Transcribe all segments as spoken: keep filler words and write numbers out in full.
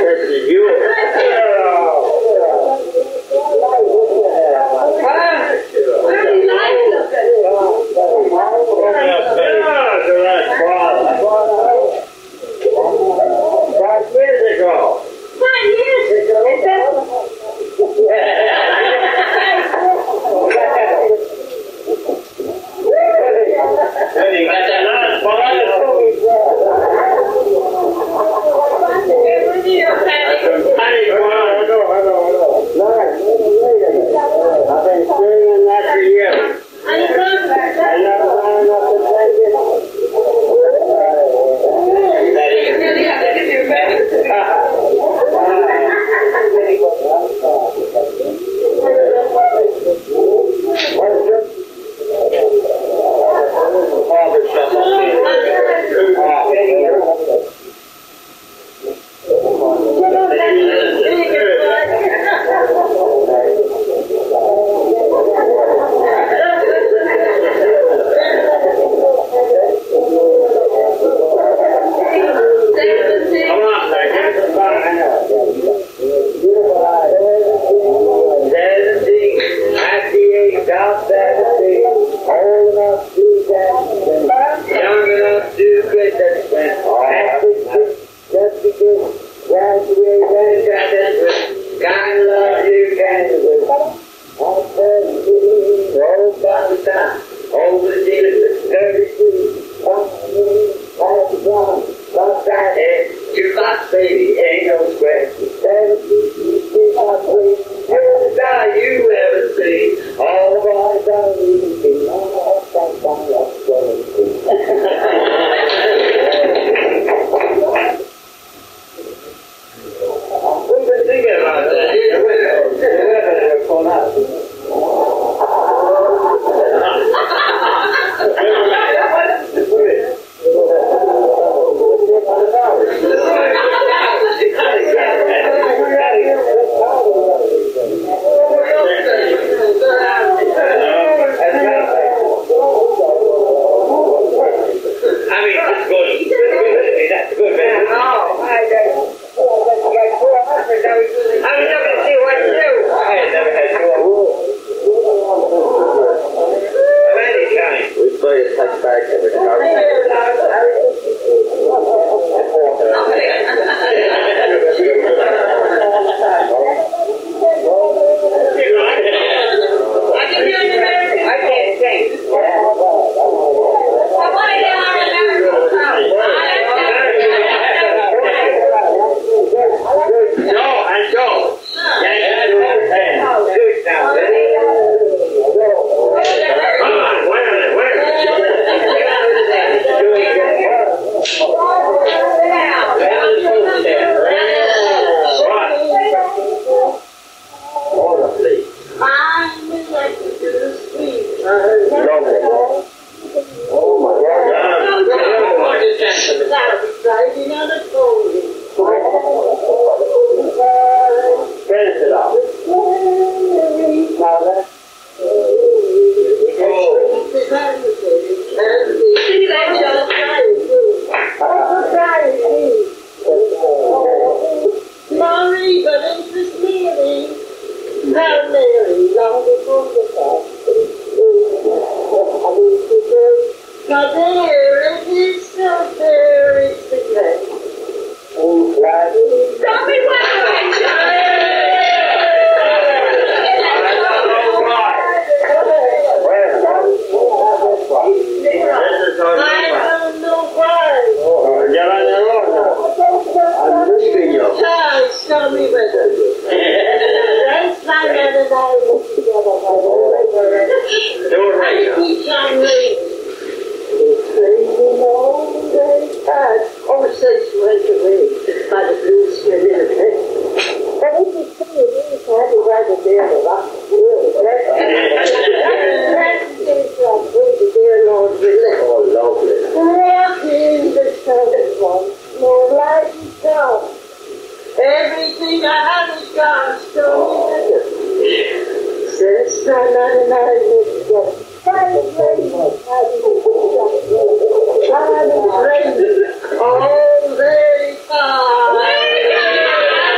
All day time.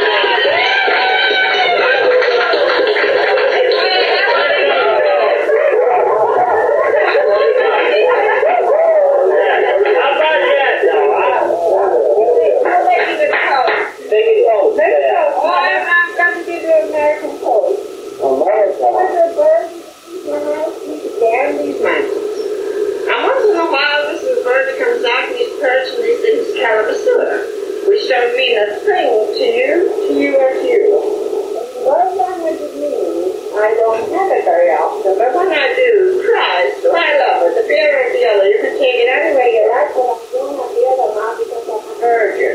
mean a thing to you, to you or to you. What language it means, I don't have it very often, but when I do, Christ, do I love it, the beer or the other. You can take it any way you like, but I don't have the other now because I'm a virgin.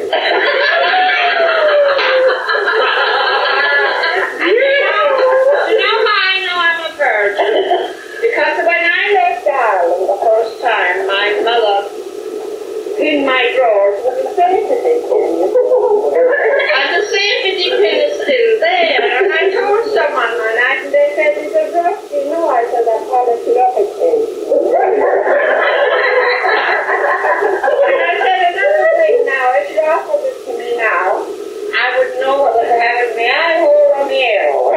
Because when I left Ireland the first time, my mother in my drawers was a safety pin. And the safety pin is still there. And I told someone one night, and they said, "It's a rusty." No, I said, "I polished it up again." And I said, another thing now, if you offered it to me now, I would know whether to have it in the eye hole or the air hole.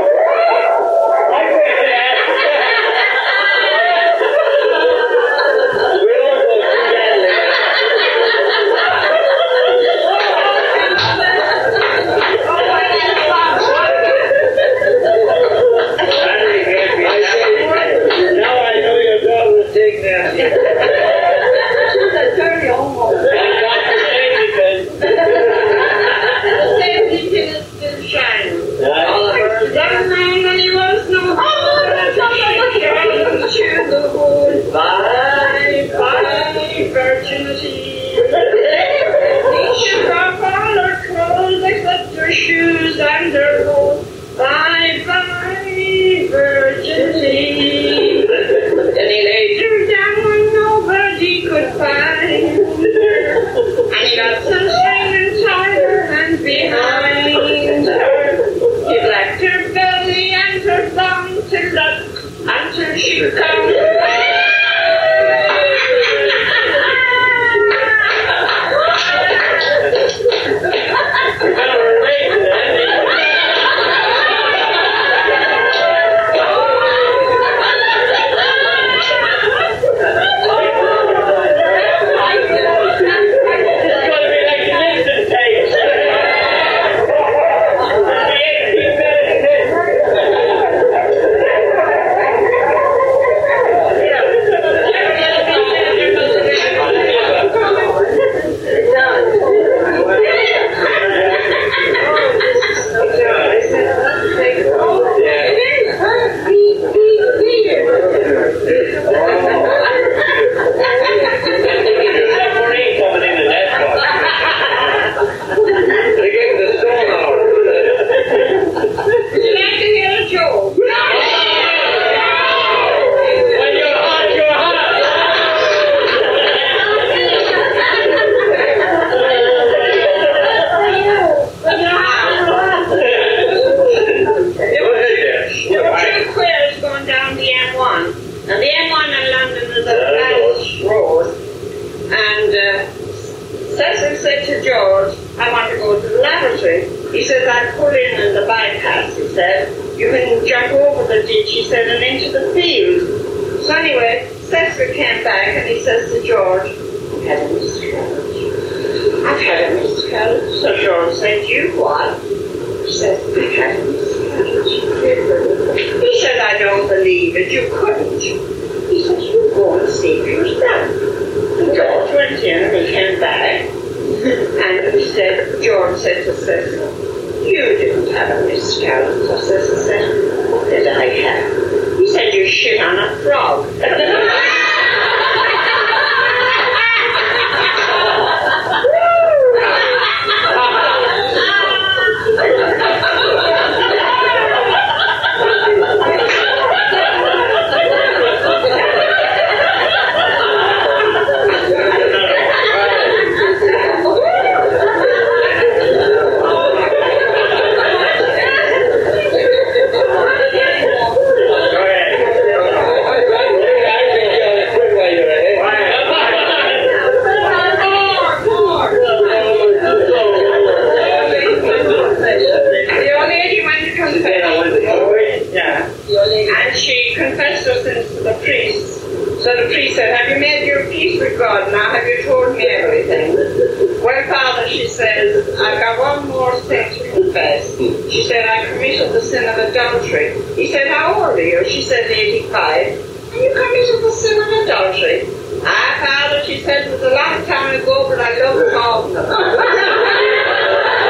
I said it was a long time ago, but I love talking about it.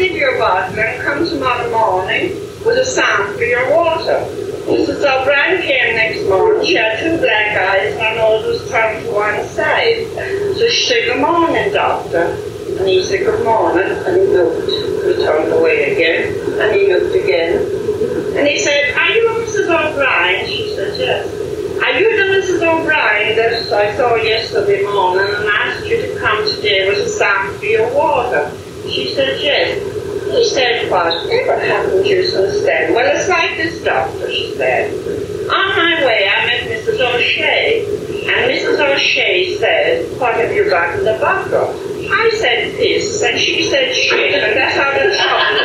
give you a bottle and come tomorrow morning with a sample for your water. Missus O'Brien came next morning. She had two black eyes and her nose was turned to one side. So she said, good morning, doctor. And he said, good morning. And he looked. He turned away again. And he looked again. And he said, are you Missus O'Brien? She said, yes. Are you the Missus O'Brien that I saw yesterday morning and asked you to come today with a sample for your water? She said, yes. He said, whatever happened to you since then? Well, it's like this, doctor, she said. On my way, I met Missus O'Shea. And Missus O'Shea said, what have you got in the bottle? I said, piss. And she said, shit. And that's how the trouble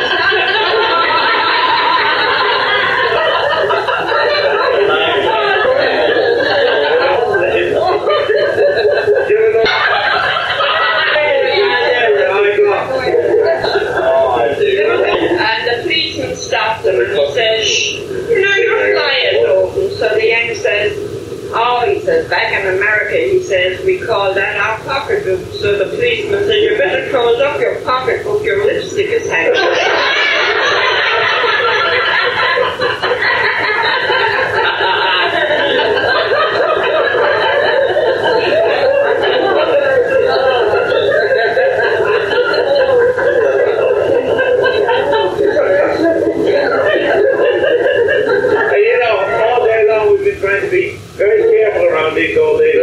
And the policeman stopped him and he says, you know, your fly is open. So the young says, oh, he says, back in America, he says, we call that our pocketbook. So the policeman said, you better close up your pocketbook, your lipstick is hanging. Trying to be very careful around these old ladies.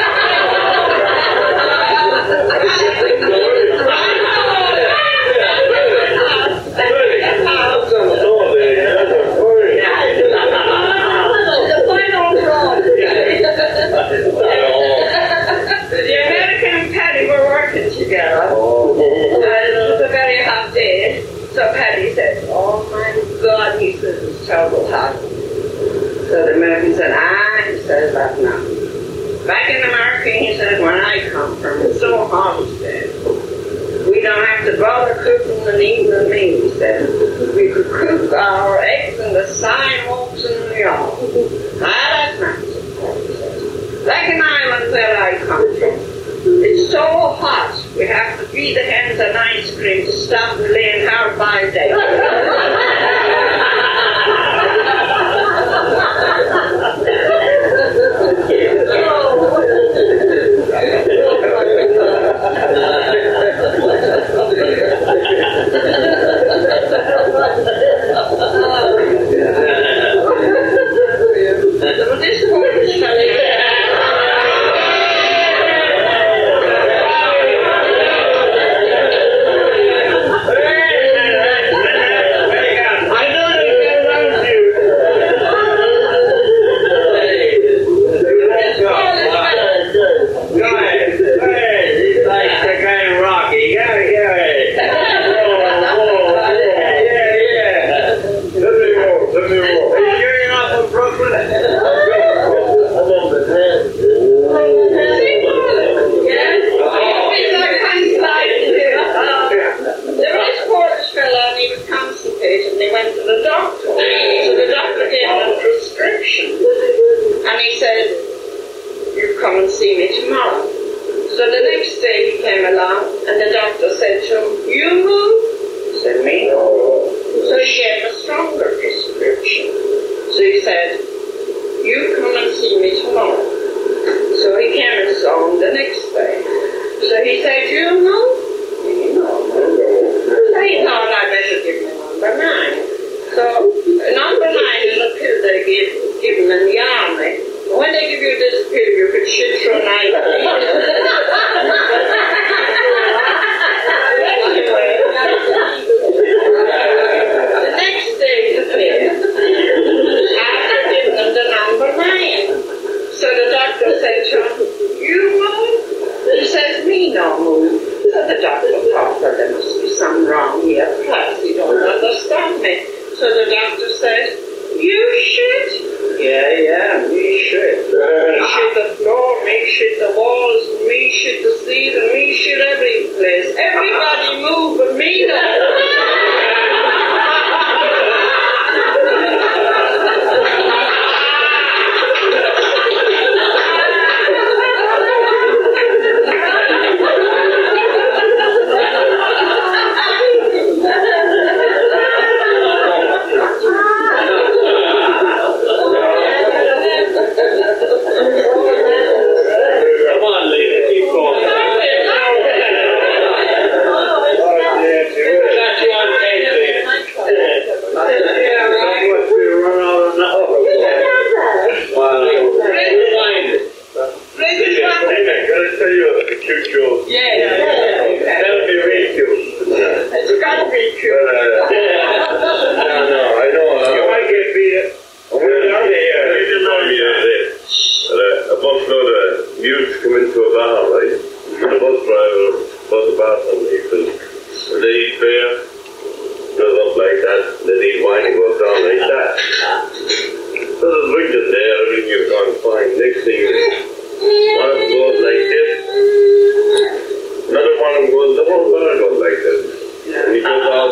The American and Patty were working together. And it was a very hot day. So Patty said, oh my God, he says, it's terrible hot. So the American said, ah, he says, that's nothing. Back in America, he said, when I come from, it's so hot, he said. We don't have to bother cooking and eating the meat, he said. We could cook our eggs in the sidewalks in the yard. Ah, that's not so hot, he said. Like an island where I come from. It's so hot, we have to feed the hens an ice cream to stop them laying hard by day.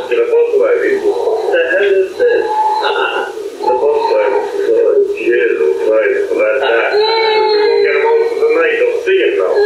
in a bus lady. What the hell is this? The bus lady. Oh, Jesus Christ, for that that. We won't get him out for the night, they'll see him now.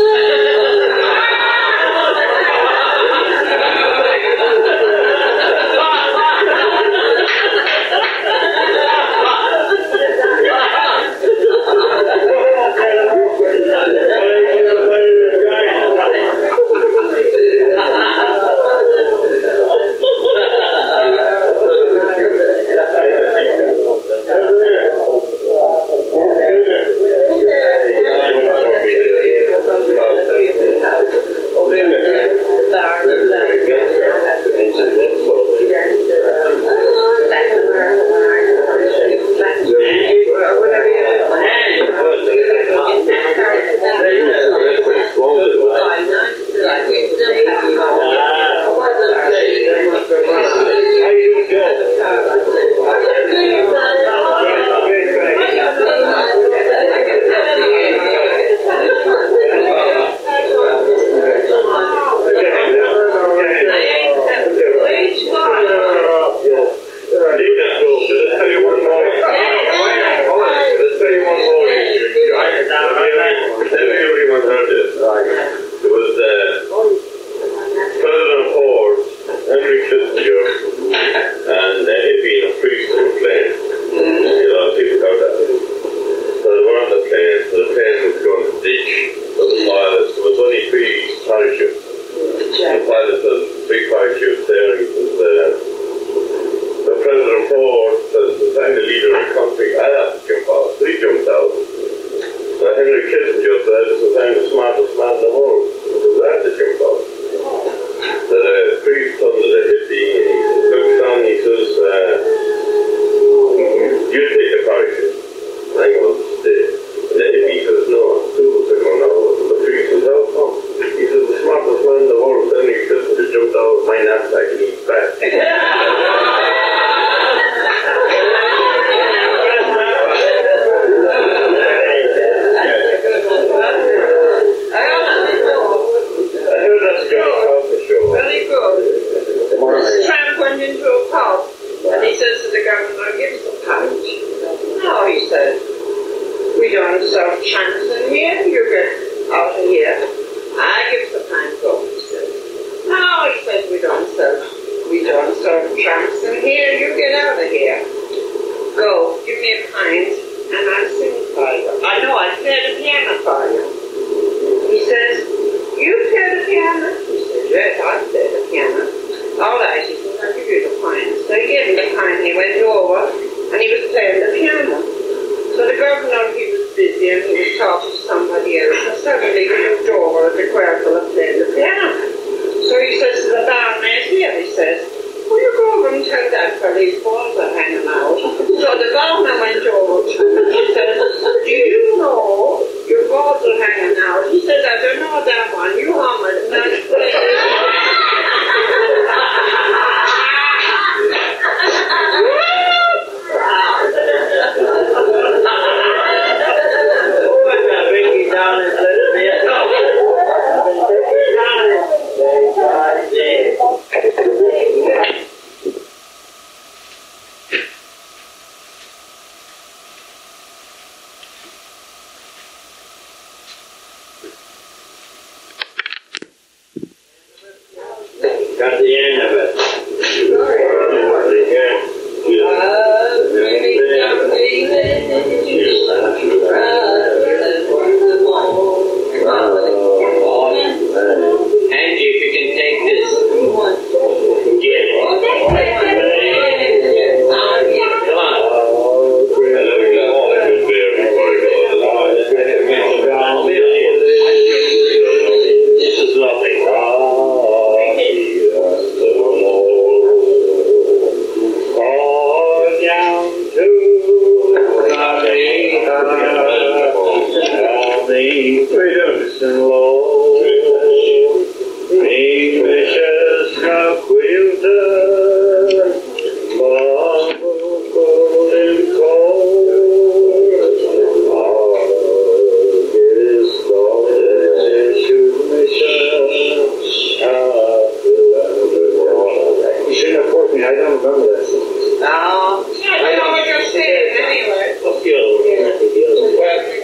Yeah, I don't remember that song. No. I know what you're saying anyway. What's the other one? I think the other one.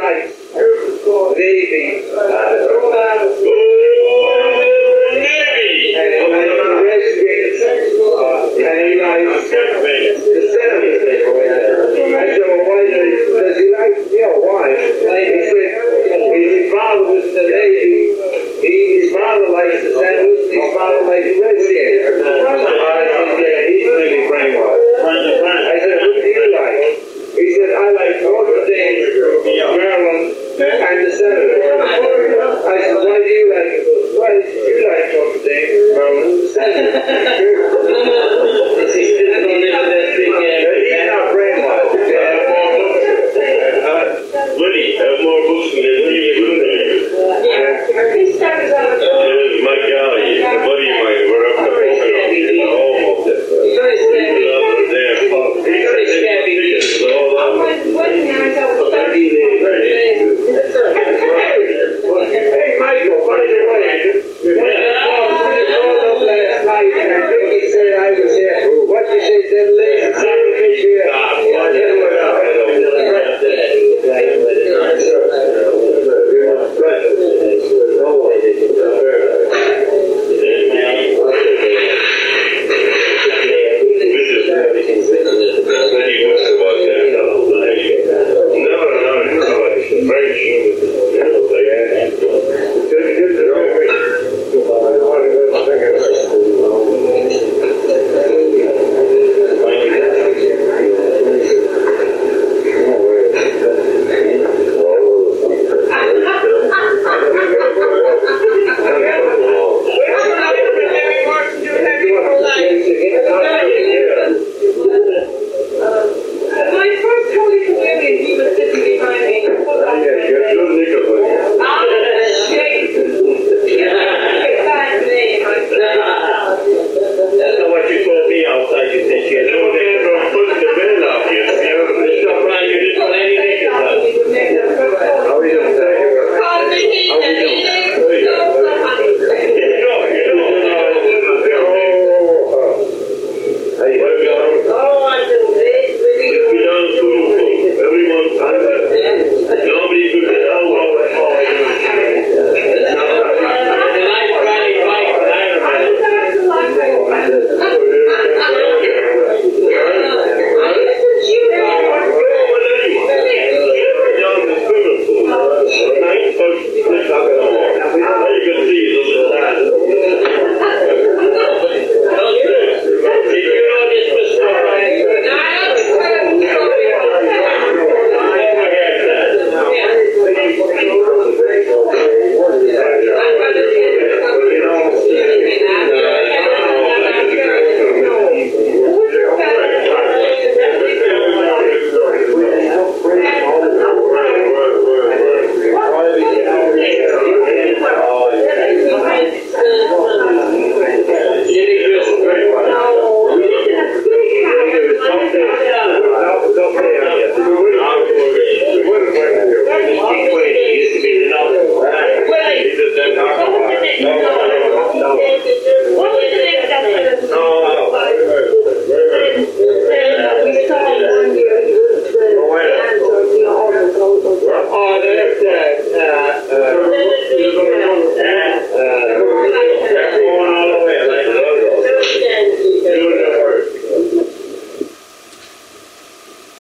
nice, waving